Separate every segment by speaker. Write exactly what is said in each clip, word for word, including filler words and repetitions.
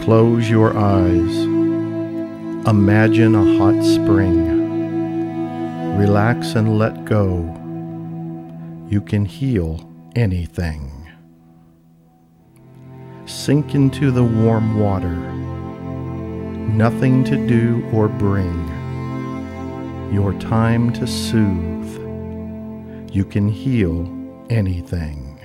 Speaker 1: Close your eyes. Imagine a hot spring. Relax and let go. You can heal anything. Sink into the warm water. Nothing to do or bring. Your time to soothe. You can heal anything.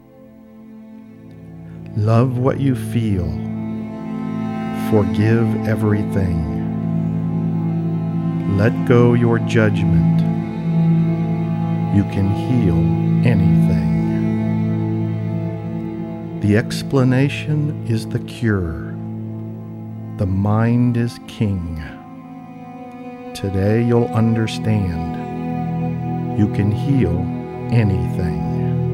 Speaker 1: Love what you feel. Forgive everything. Let go your judgment. You can heal anything. The explanation is the cure. The mind is king. Today you'll understand. You can heal anything.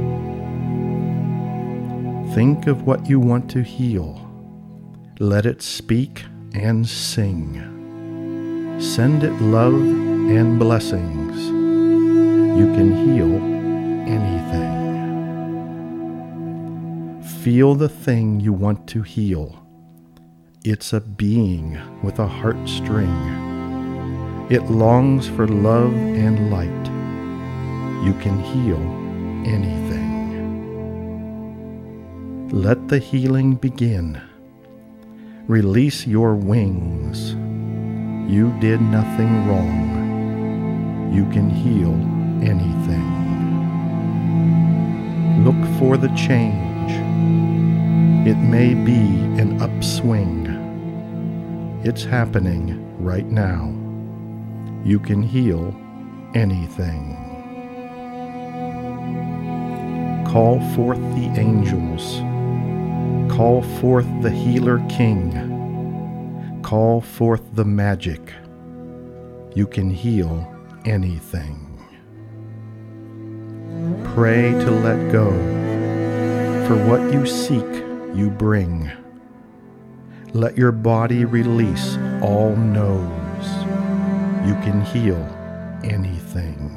Speaker 1: Think of what you want to heal. Let it speak and sing. Send it love and blessings. You can heal anything. Feel the thing you want to heal. It's a being with a heartstring. It longs for love and light. You can heal anything. Let the healing begin. Release your wings. You did nothing wrong. You can heal anything. Look for the change. It may be an upswing. It's happening right now. You can heal anything. Call forth the angels. Call forth the healer king. Call forth the magic. You can heal anything. Pray to let go. For what you seek, you bring. Let your body release all no's. You can heal anything.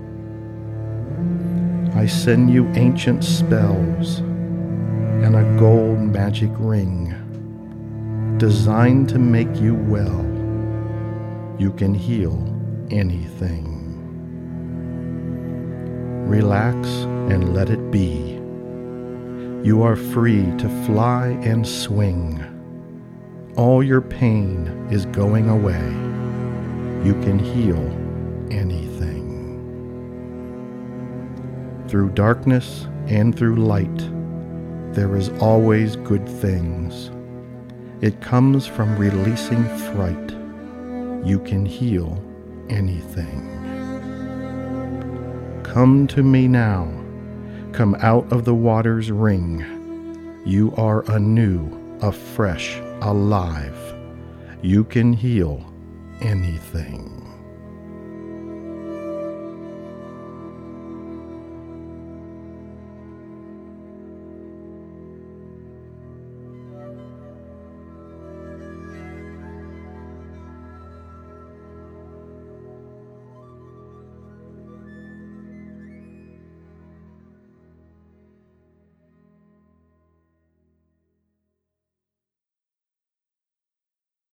Speaker 1: I send you ancient spells and a gold magic ring designed to make you well. You can heal anything. Relax and let it be. You are free to fly and swing. All your pain is going away. You can heal anything. Through darkness and through light, there is always good things. It comes from releasing fright. You can heal anything. Come to me now. Come out of the water's ring. You are anew, afresh, alive. You can heal anything.